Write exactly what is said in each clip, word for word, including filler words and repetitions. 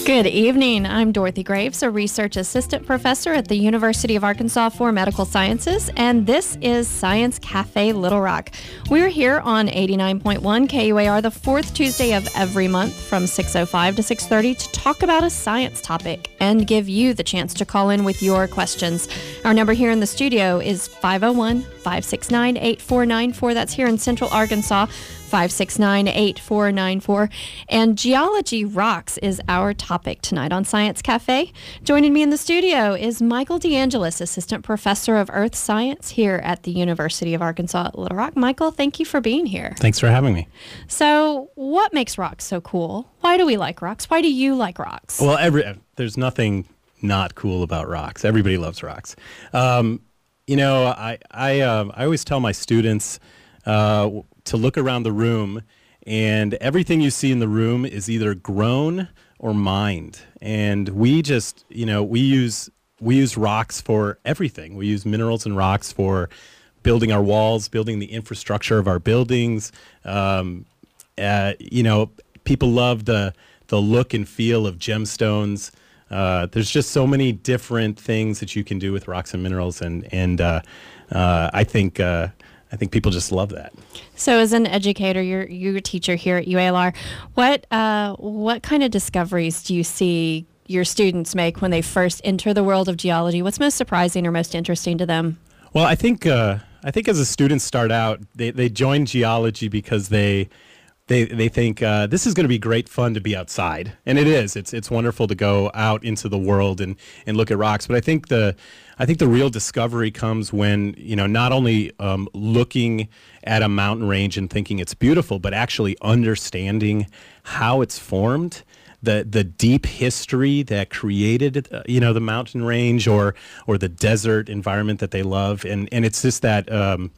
Good evening. I'm Dorothy Graves, a research assistant professor at the University of Arkansas for Medical Sciences, and this is Science Cafe Little Rock. We're here on eighty-nine point one K U A R the fourth Tuesday of every month from six oh five to six thirty to talk about a science topic and give you the chance to call in with your questions. Our number here in the studio is five oh one, five six nine, eight four nine four. That's here in Central Arkansas. five six nine, eight four nine four. And geology rocks is our topic tonight on Science Cafe. Joining me in the studio is Michael DeAngelis, Assistant Professor of Earth Science here at the University of Arkansas at Little Rock. Michael, thank you for being here. Thanks for having me. So what makes rocks so cool? Why do we like rocks? Why do you like rocks? Well, every there's nothing not cool about rocks. Everybody loves rocks. Um, you know, I, I, um, I always tell my students uh, to look around the room, and everything you see in the room is either grown or mined. And we just, you know, we use we use rocks for everything. We use minerals and rocks for building our walls, building the infrastructure of our buildings. Um, uh, you know, people love the the look and feel of gemstones. Uh, there's just so many different things that you can do with rocks and minerals, and and uh, uh, I think. Uh, I think people just love that. So as an educator, you're, you're a teacher here at U A L R. What, uh, what kind of discoveries do you see your students make when they first enter the world of geology? What's most surprising or most interesting to them? Well, I think uh, I think as the students start out, they, they join geology because they they they think uh, this is going to be great fun to be outside, and it is. It's it's wonderful to go out into the world and, and look at rocks. But I think the I think the real discovery comes when, you know, not only um, looking at a mountain range and thinking it's beautiful, but actually understanding how it's formed, the the deep history that created, uh, you know, the mountain range or or the desert environment that they love, and and it's just that. Um,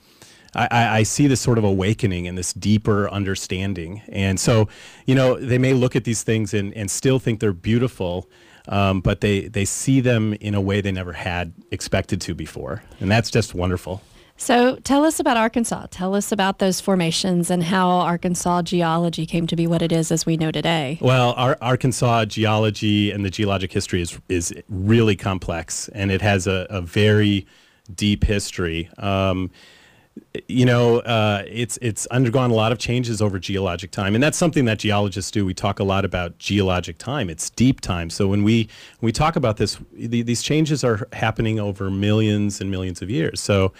I, I see this sort of awakening and this deeper understanding. And so, you know, they may look at these things and, and still think they're beautiful, um, but they, they see them in a way they never had expected to before. And that's just wonderful. So tell us about Arkansas. Tell us about those formations and how Arkansas geology came to be what it is as we know today. Well, our Arkansas geology and the geologic history is, is really complex, and it has a, a very deep history. Um, You know, uh, it's it's undergone a lot of changes over geologic time, and that's something that geologists do. We talk a lot about geologic time. It's deep time. So when we when we talk about this, the, these changes are happening over millions and millions of years. So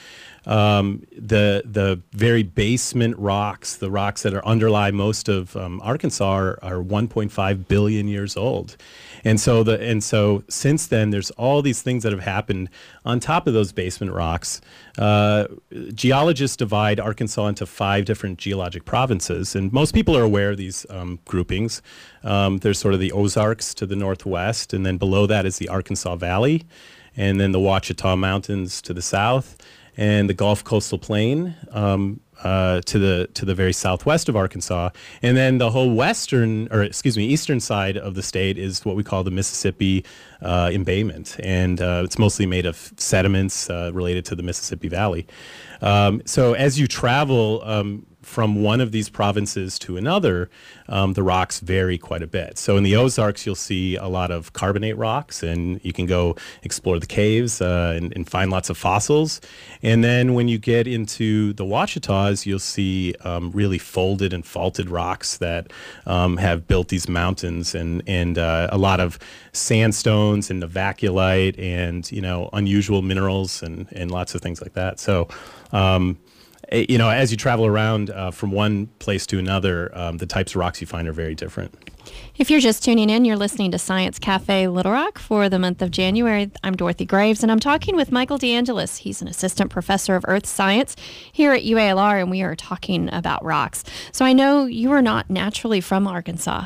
um, the the very basement rocks, the rocks that are underlie most of um, Arkansas, are, are one point five billion years old. And so the and so since then, there's all these things that have happened on top of those basement rocks. Uh, geologists divide Arkansas into five different geologic provinces, and most people are aware of these um, groupings. Um, there's sort of the Ozarks to the northwest, and then below that is the Arkansas Valley, and then the Ouachita Mountains to the south, and the Gulf Coastal Plain um, uh, to the to the very southwest of Arkansas, and then the whole western, or excuse me, eastern side of the state is what we call the Mississippi uh, embayment, and uh, it's mostly made of sediments uh, related to the Mississippi Valley. Um, so as you travel um, from one of these provinces to another, um, the rocks vary quite a bit. So in the Ozarks, you'll see a lot of carbonate rocks, and you can go explore the caves uh, and, and find lots of fossils. And then when you get into the Ouachitas, you'll see um, really folded and faulted rocks that um, have built these mountains, and and uh, a lot of sandstones and novaculite and, you know, unusual minerals and, and lots of things like that. So um, you know, as you travel around uh, from one place to another, um, the types of rocks you find are very different. If you're just tuning in, you're listening to Science Cafe Little Rock for the month of January. I'm Dorothy Graves, and I'm talking with Michael DeAngelis. He's an assistant professor of earth science here at U A L R, and we are talking about rocks. So I know you are not naturally from Arkansas,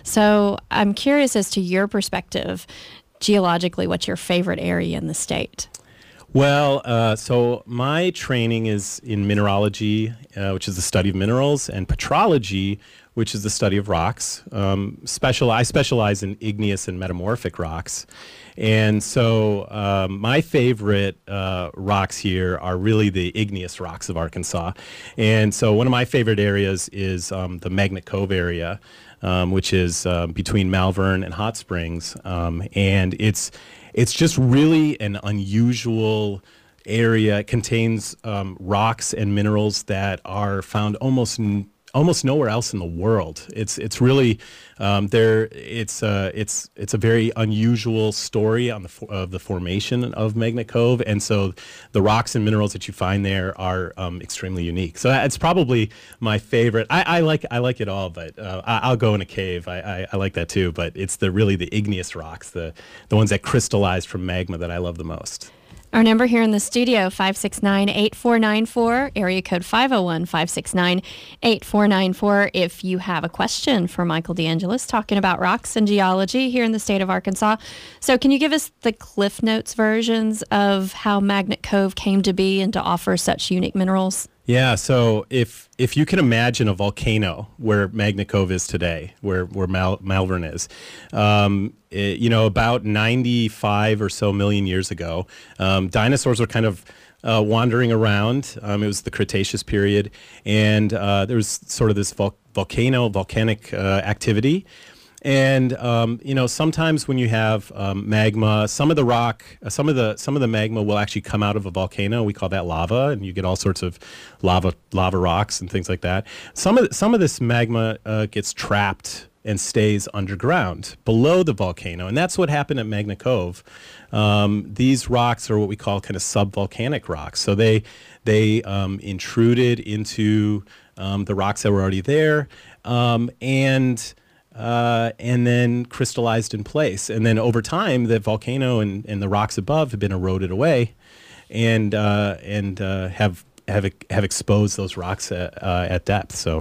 so I'm curious as to your perspective, geologically, what's your favorite area in the state? Well, uh, so my training is in mineralogy, uh, which is the study of minerals, and petrology, which is the study of rocks. Um, special, I specialize in igneous and metamorphic rocks. And so um, my favorite uh, rocks here are really the igneous rocks of Arkansas. And so one of my favorite areas is um, the Magnet Cove area. um, which is uh, between Malvern and Hot Springs, um, and it's it's just really an unusual area. It contains um, rocks and minerals that are found almost n- almost nowhere else in the world. It's it's really um, there. It's uh, it's it's a very unusual story on the fo- of the formation of Magnet Cove, and so the rocks and minerals that you find there are um, extremely unique. So that's probably my favorite. I, I like I like it all, but uh, I, I'll go in a cave. I, I, I like that too. But it's the really the igneous rocks, the the ones that crystallized from magma, that I love the most. Our number here in the studio, five six nine, eight four nine four, area code five oh one, five six nine, eight four nine four. If you have a question for Michael DeAngelis talking about rocks and geology here in the state of Arkansas. So can you give us the Cliff Notes versions of how Magnet Cove came to be and to offer such unique minerals? Yeah, so if if you can imagine a volcano where Magnet Cove is today, where where Mal- Malvern is, um, it, you know, about ninety-five or so million years ago, um, dinosaurs were kind of uh, wandering around. Um, it was the Cretaceous period, and uh, there was sort of this vol- volcano, volcanic uh, activity. And um, you know, sometimes when you have um, magma, some of the rock, uh, some of the some of the magma will actually come out of a volcano. We call that lava, and you get all sorts of lava lava rocks and things like that. Some of the, some of this magma uh, gets trapped and stays underground below the volcano, and that's what happened at Magnet Cove. Um, these rocks are what we call kind of subvolcanic rocks. So they they um, intruded into um, the rocks that were already there, um, and Uh, and then crystallized in place. And then over time, the volcano and, and the rocks above have been eroded away, and uh, and uh, have have have exposed those rocks at, uh, at depth. So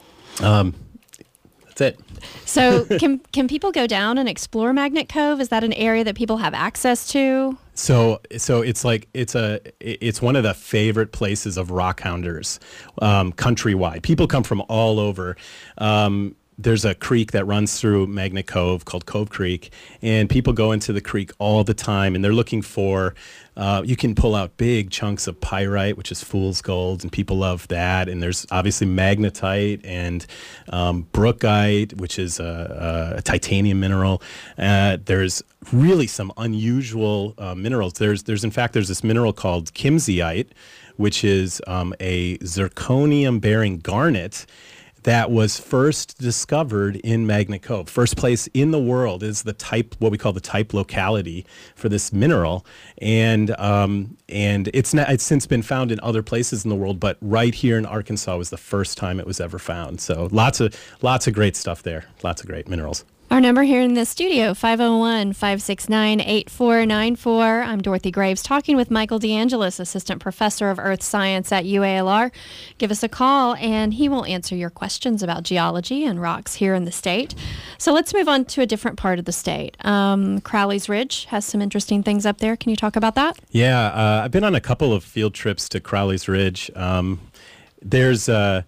um, that's it. So can can people go down and explore Magnet Cove? Is that an area that people have access to? So, so it's like it's a it's one of the favorite places of rock hounders, um, countrywide. People come from all over. Um, There's a creek that runs through Magnet Cove called Cove Creek, and people go into the creek all the time, and they're looking for, uh, you can pull out big chunks of pyrite, which is fool's gold, and people love that. And there's obviously magnetite and um, brookite, which is a, a titanium mineral. Uh, there's really some unusual uh, minerals. There's, there's in fact, there's this mineral called kimseyite, which is um, a zirconium-bearing garnet that was first discovered in Magnet Cove. First place in the world is the type, what we call the type locality for this mineral, and um, and it's not, it's since been found in other places in the world, but right here in Arkansas was the first time it was ever found. So lots of lots of great stuff there, lots of great minerals. Our number here in the studio, five oh one, five six nine, eight four nine four. I'm Dorothy Graves talking with Michael DeAngelis, Assistant Professor of Earth Science at U A L R. Give us a call, and he will answer your questions about geology and rocks here in the state. So let's move on to a different part of the state. Um, Crowley's Ridge has some interesting things up there. Can you talk about that? Yeah, uh, I've been on a couple of field trips to Crowley's Ridge. Um, there's... Uh,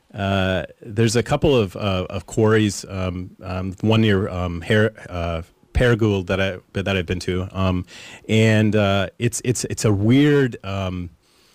Uh, there's a couple of uh, of quarries. Um, um, one near um, Her- uh, Paragould that I that I've been to, um, and uh, it's it's it's a weird um,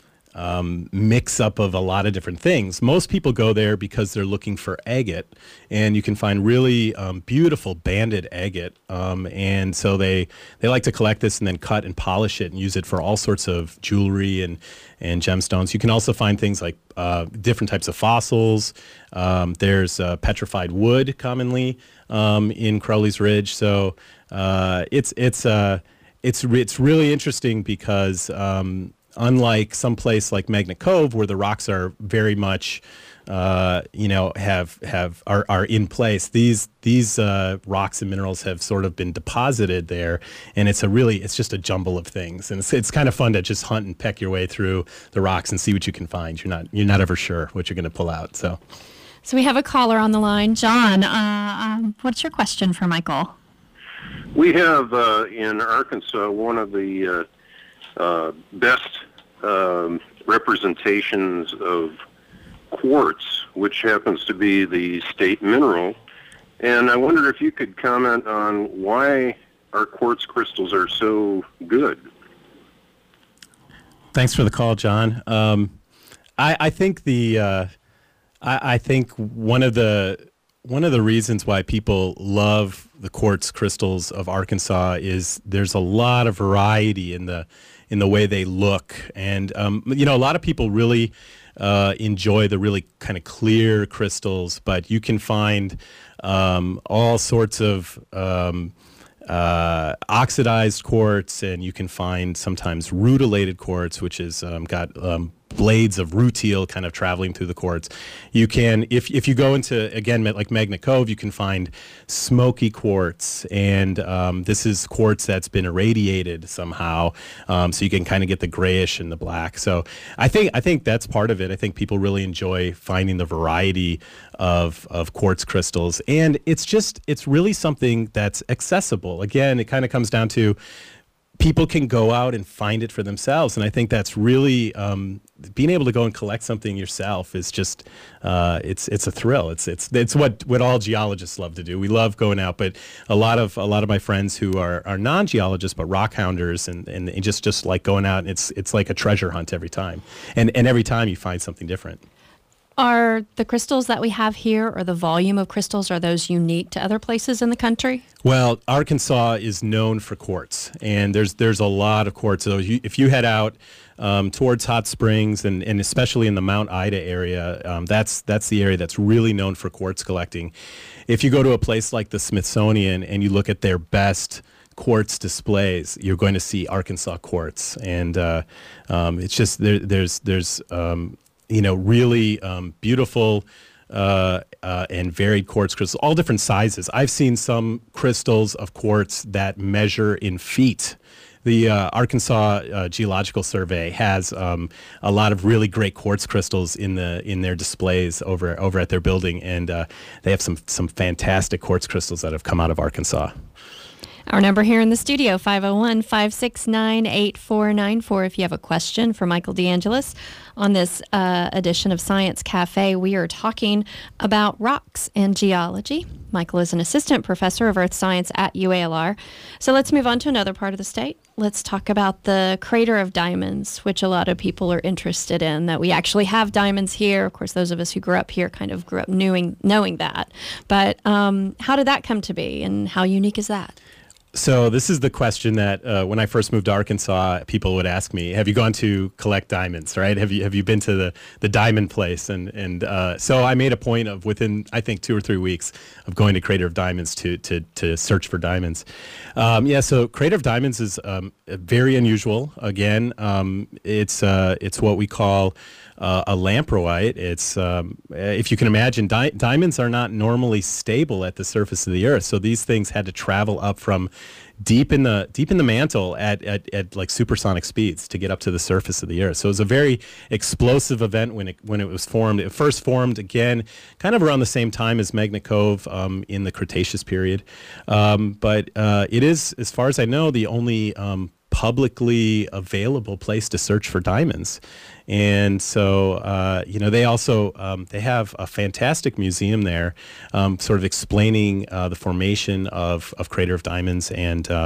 um, mix up of a lot of different things. Most people go there because they're looking for agate, and you can find really um, beautiful banded agate, um, and so they they like to collect this and then cut and polish it and use it for all sorts of jewelry and and gemstones. You can also find things like uh, different types of fossils. Um, there's uh, petrified wood commonly um, in Crowley's Ridge. So uh, it's it's uh, it's re- it's really interesting because um, unlike some place like Magnet Cove, where the rocks are very much uh, you know have have are, are in place, these these uh, rocks and minerals have sort of been deposited there, and it's a really it's just a jumble of things, and it's it's kind of fun to just hunt and peck your way through the rocks and see what you can find. You're not you're not ever sure what you're going to pull out. So, so we have a caller on the line, John. Uh, um, what's your question for Michael? We have uh, in Arkansas one of the uh, uh, best um, representations of quartz, which happens to be the state mineral. And I wondered if you could comment on why our quartz crystals are so good. Thanks for the call, John. Um, I, I think the uh, I, I think one of the one of the reasons why people love the quartz crystals of Arkansas is there's a lot of variety in the in the way they look, and um, you know, a lot of people really uh, enjoy the really kind of clear crystals, but you can find um, all sorts of um, uh, oxidized quartz, and you can find sometimes rutilated quartz, which is um, got um, blades of rutile kind of traveling through the quartz. You can, if if you go into, again, like Magnet Cove, you can find smoky quartz, and um, this is quartz that's been irradiated somehow, um, so you can kind of get the grayish and the black. So I think I think that's part of it. I think people really enjoy finding the variety of of quartz crystals, and it's just it's really something that's accessible. Again, it kind of comes down to people can go out and find it for themselves, and I think that's really um, being able to go and collect something yourself is just uh, it's it's a thrill. It's it's it's what what all geologists love to do. We love going out, but a lot of a lot of my friends who are, are non-geologists but rock hounders and, and and just just like going out, and it's it's like a treasure hunt every time, and and every time you find something different. Are the crystals that we have here, or the volume of crystals, are those unique to other places in the country? Well, Arkansas is known for quartz, and there's there's a lot of quartz. So you, if you head out um, towards Hot Springs, and, and especially in the Mount Ida area, um, that's that's the area that's really known for quartz collecting. If you go to a place like the Smithsonian and you look at their best quartz displays, you're going to see Arkansas quartz, and uh, um, it's just there, there's there's um, you know, really um, beautiful uh, uh, and varied quartz crystals, all different sizes. I've seen some crystals of quartz that measure in feet. The uh, Arkansas uh, Geological Survey has um, a lot of really great quartz crystals in the in their displays over over at their building, and uh, they have some some fantastic quartz crystals that have come out of Arkansas. Our number here in the studio, five oh one, five six nine, eight four nine four. If you have a question for Michael DeAngelis. On this uh, edition of Science Cafe, we are talking about rocks and geology. Michael is an assistant professor of earth science at U A L R. So let's move on to another part of the state. Let's talk about the Crater of Diamonds, which a lot of people are interested in, that we actually have diamonds here. Of course, those of us who grew up here kind of grew up knowing, knowing that. But um, how did that come to be, and how unique is that? So this is the question that uh, when I first moved to Arkansas, people would ask me, have you gone to collect diamonds, right? Have you have you been to the, the diamond place? And and uh, so I made a point of within, I think, two or three weeks of going to Crater of Diamonds to to, to search for diamonds. Um, yeah, so Crater of Diamonds is um, very unusual. Again, um, it's uh, it's what we call Uh, a lamproite. It's um, if you can imagine, di- diamonds are not normally stable at the surface of the earth, so these things had to travel up from deep in the deep in the mantle at, at, at like supersonic speeds to get up to the surface of the earth. So it was a very explosive event when it when it was formed. It first formed again kind of around the same time as Magnet Cove um, in the Cretaceous period, um, but uh, it is, as far as I know, the only um, publicly available place to search for diamonds. And so, uh, you know, they also, um, they have a fantastic museum there, um, sort of explaining uh, the formation of, of Crater of Diamonds. And, uh,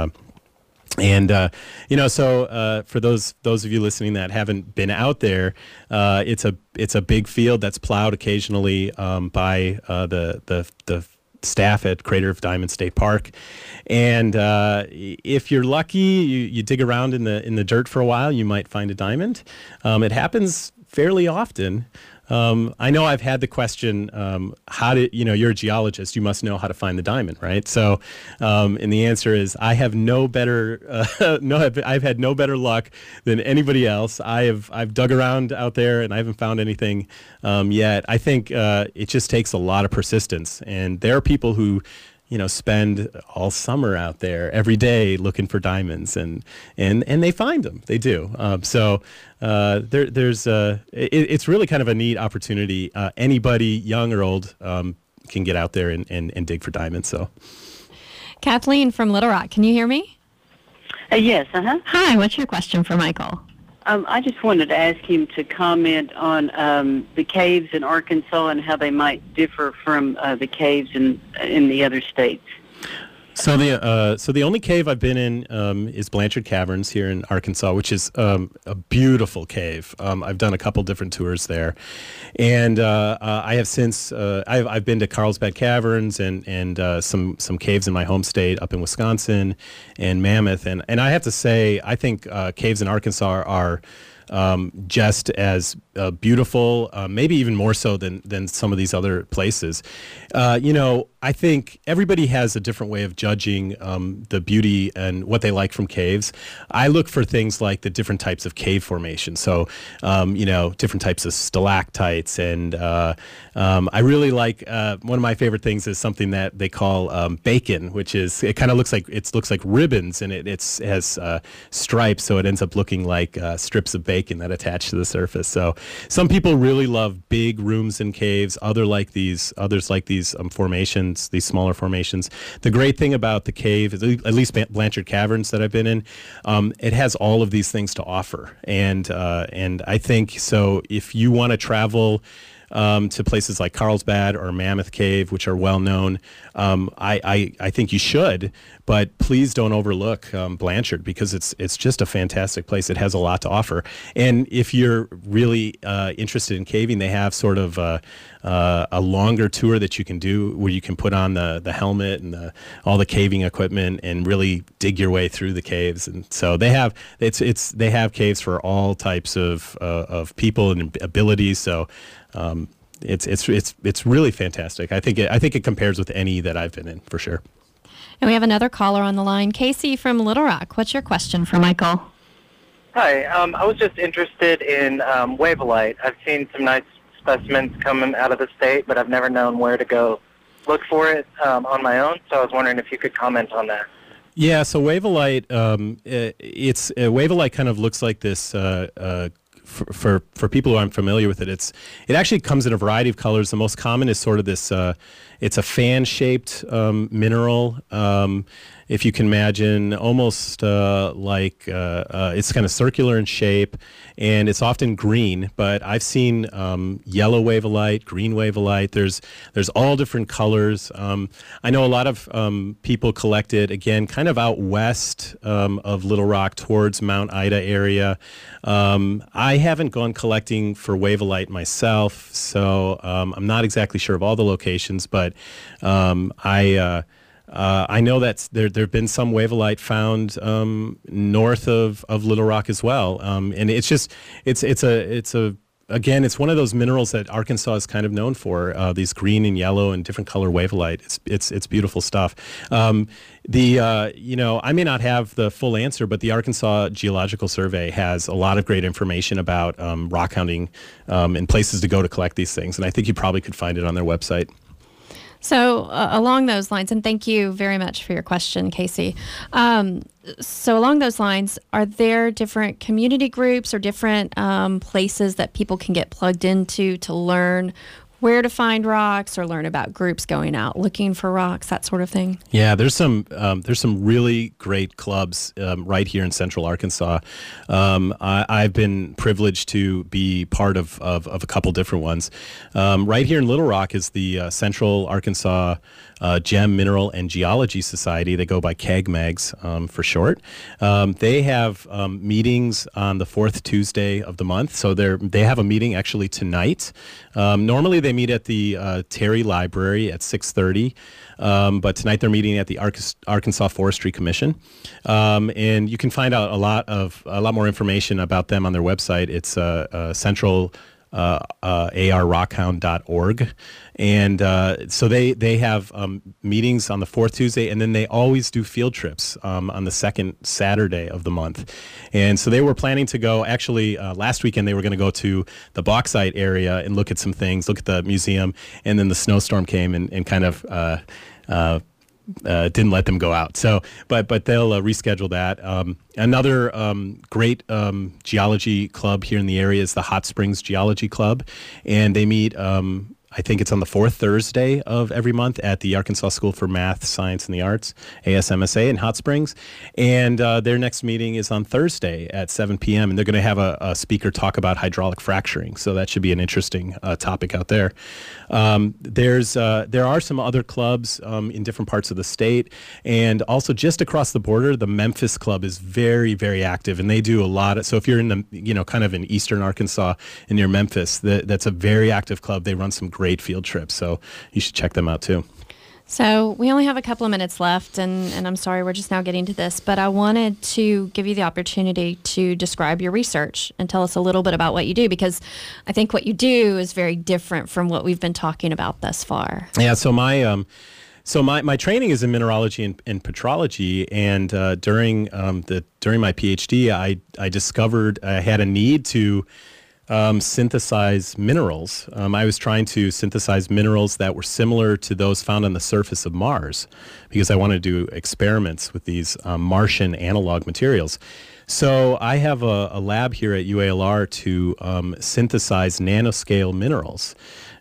and uh, you know, so uh, for those those of you listening that haven't been out there, uh, it's a it's a big field that's plowed occasionally um, by uh, the the the staff at Crater of Diamonds State Park, and uh, if you're lucky, you, you dig around in the in the dirt for a while, you might find a diamond. Um, it happens fairly often. Um, I know I've had the question, um, how do you know, you're a geologist, you must know how to find the diamond, right? So, um, and the answer is I have no better, uh, no, I've, I've had no better luck than anybody else. I have, I've dug around out there and I haven't found anything um, yet. I think uh, it just takes a lot of persistence, and there are people who, you know, spend all summer out there every day looking for diamonds, and and and they find them. They do. Um, so uh, there there's uh, it, it's really kind of a neat opportunity. Uh, anybody, young or old, um, can get out there and, and, and dig for diamonds. So, Kathleen from Little Rock, can you hear me? Uh, yes. Uh huh. Hi. What's your question for Michael? Um, I just wanted to ask him to comment on um, the caves in Arkansas and how they might differ from uh, the caves in in the other states. So the uh, so the only cave I've been in um, is Blanchard Caverns here in Arkansas, which is um, a beautiful cave. Um, I've done a couple different tours there, and uh, uh, I have since uh, I've I've been to Carlsbad Caverns and and uh, some some caves in my home state up in Wisconsin, and Mammoth, and and I have to say I think uh, caves in Arkansas are. are Um, just as uh, beautiful, uh, maybe even more so than than some of these other places. Uh, you know, I think everybody has a different way of judging um, the beauty and what they like from caves. I look for things like the different types of cave formation. So, um, you know, different types of stalactites, and uh, um, I really like uh, one of my favorite things is something that they call um, bacon, which is it kind of looks like it looks like ribbons, and it it's, it has uh, stripes, so it ends up looking like uh, strips of bacon that attach to the surface. So some people really love big rooms in caves. Other like these, others like these um, formations, these smaller formations. The great thing about the cave, at least Blanchard Caverns that I've been in, um, it has all of these things to offer. And uh, and I think so. If you want to travel Um, to places like Carlsbad or Mammoth Cave, which are well known, um, I, I I think you should, but please don't overlook um, Blanchard, because it's it's just a fantastic place. It has a lot to offer, and if you're really uh, interested in caving, they have sort of a, uh, a longer tour that you can do where you can put on the the helmet and the, all the caving equipment and really dig your way through the caves. And so they have it's it's they have caves for all types of uh, of people and abilities. So. Um, it's it's it's it's really fantastic. I think it, I think it compares with any that I've been in for sure. And we have another caller on the line, Casey from Little Rock. What's your question for Michael? Hi, um, I was just interested in um, Wavellite. I've seen some nice specimens coming out of the state, but I've never known where to go look for it um, on my own. So I was wondering if you could comment on that. Yeah, so Wavellite, um, it, it's uh, Wavellite kind of looks like this. Uh, uh, For, for for people who aren't familiar with it, it's it actually comes in a variety of colors. The most common is sort of this. Uh, it's a fan-shaped um, mineral. Um, if you can imagine, almost uh, like uh, uh, it's kind of circular in shape, and it's often green. But I've seen um, yellow Wavellite, green Wavellite. There's there's all different colors. Um, I know a lot of um, people collect it again, kind of out west um, of Little Rock towards Mount Ida area. Um, I haven't gone collecting for Wavellite myself, so um, I'm not exactly sure of all the locations, but um, I uh, uh, I know that there there have been some Wavellite found um, north of, of Little Rock as well, um, and it's just it's it's a it's a Again, it's one of those minerals that Arkansas is kind of known for. Uh, these green and yellow and different color Wavellite. It's it's it's beautiful stuff. Um, the uh, you know I may not have the full answer, but the Arkansas Geological Survey has a lot of great information about um, rock hounding um, and places to go to collect these things. And I think you probably could find it on their website. So uh, along those lines, and thank you very much for your question, Casey. Um, so along those lines, are there different community groups or different um, places that people can get plugged into to learn where to find rocks or learn about groups going out looking for rocks, that sort of thing? Yeah, there's some um, there's some really great clubs um, right here in Central Arkansas. Um, I, I've been privileged to be part of, of, of a couple different ones. Um, right here in Little Rock is the uh, Central Arkansas uh, Gem, Mineral, and Geology Society. They go by CAGMAGS um, for short. Um, they have um, meetings on the fourth Tuesday of the month. So they're they have a meeting actually tonight. Um, normally they They meet at the uh, Terry Library at six thirty, um, but tonight they're meeting at the Ark- Arkansas Forestry Commission, um, and you can find out a lot of a lot more information about them on their website. It's uh, uh, Central uh, uh, A R rockhound dot org, and uh, so they they have um, meetings on the fourth Tuesday, and then they always do field trips um, on the second Saturday of the month. And so they were planning to go, actually uh, last weekend they were going to go to the bauxite area and look at some things, look at the museum, and then the snowstorm came and, and kind of uh, uh, uh, didn't let them go out. So, but but they'll uh, reschedule that. Um, another um, great um, geology club here in the area is the Hot Springs Geology Club, and they meet um, I think it's on the fourth Thursday of every month at the Arkansas School for Math, Science, and the Arts, A S M S A in Hot Springs. And uh, their next meeting is on Thursday at seven p.m. And they're going to have a, a speaker talk about hydraulic fracturing. So that should be an interesting uh, topic out there. Um, there's uh, there are some other clubs um, in different parts of the state. And also just across the border, the Memphis Club is very, very active. And they do a lot of, so if you're in the, you know, kind of in eastern Arkansas and near Memphis, the, that's a very active club. They run some great field trips, so you should check them out too. So we only have a couple of minutes left, and, and I'm sorry we're just now getting to this, but I wanted to give you the opportunity to describe your research and tell us a little bit about what you do, because I think what you do is very different from what we've been talking about thus far. Yeah, so my um, so my, my training is in mineralogy and, and petrology, and uh, during um, the during my PhD, I I discovered I had a need to Um, synthesize minerals. Um, I was trying to synthesize minerals that were similar to those found on the surface of Mars, because I wanted to do experiments with these um, Martian analog materials. So I have a, a lab here at U A L R to um, synthesize nanoscale minerals.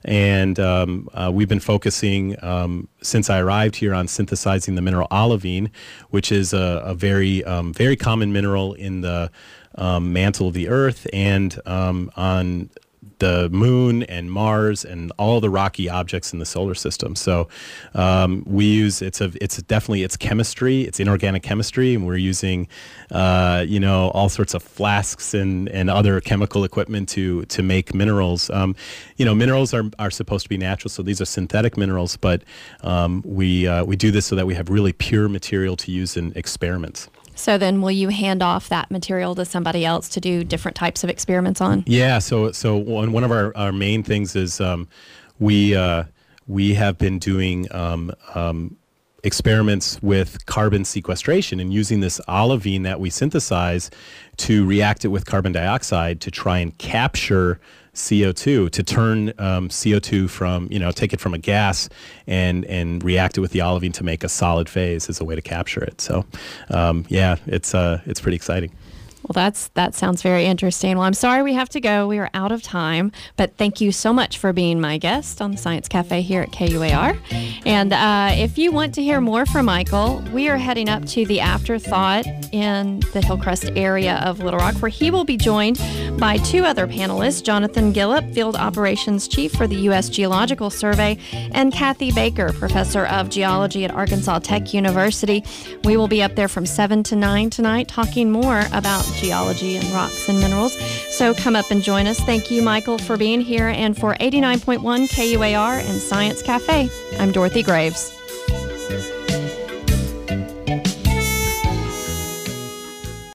And um, uh, we've been focusing, um, since I arrived here, on synthesizing the mineral olivine, which is a, a very, um, very common mineral in the um, mantle of the Earth and um, on the moon and Mars and all the rocky objects in the solar system. So um, we use, it's a, it's definitely, it's chemistry, it's inorganic chemistry, and we're using, uh, you know, all sorts of flasks and, and other chemical equipment to, to make minerals. Um, you know, minerals are, are supposed to be natural, so these are synthetic minerals, but um, we, uh, we do this so that we have really pure material to use in experiments. So then will you hand off that material to somebody else to do different types of experiments on? Yeah, so so one, one of our, our main things is um, we uh, we have been doing um, um, experiments with carbon sequestration and using this olivine that we synthesize to react it with carbon dioxide to try and capture C O two, to turn um, C O two from, you know, take it from a gas and and react it with the olivine to make a solid phase as a way to capture it. So, um, yeah, it's uh, it's pretty exciting. Well, that's that sounds very interesting. Well, I'm sorry we have to go. We are out of time, but thank you so much for being my guest on the Science Cafe here at K U A R. And uh, if you want to hear more from Michael, we are heading up to the Afterthought in the Hillcrest area of Little Rock, where he will be joined by two other panelists, Jonathan Gillip, Field Operations Chief for the U S Geological Survey, and Kathy Baker, Professor of Geology at Arkansas Tech University. We will be up there from seven to nine tonight talking more about geology and rocks and minerals. So come up and join us. Thank you, Michael, for being here. And for eighty-nine point one K U A R and Science Cafe, I'm Dorothy Graves.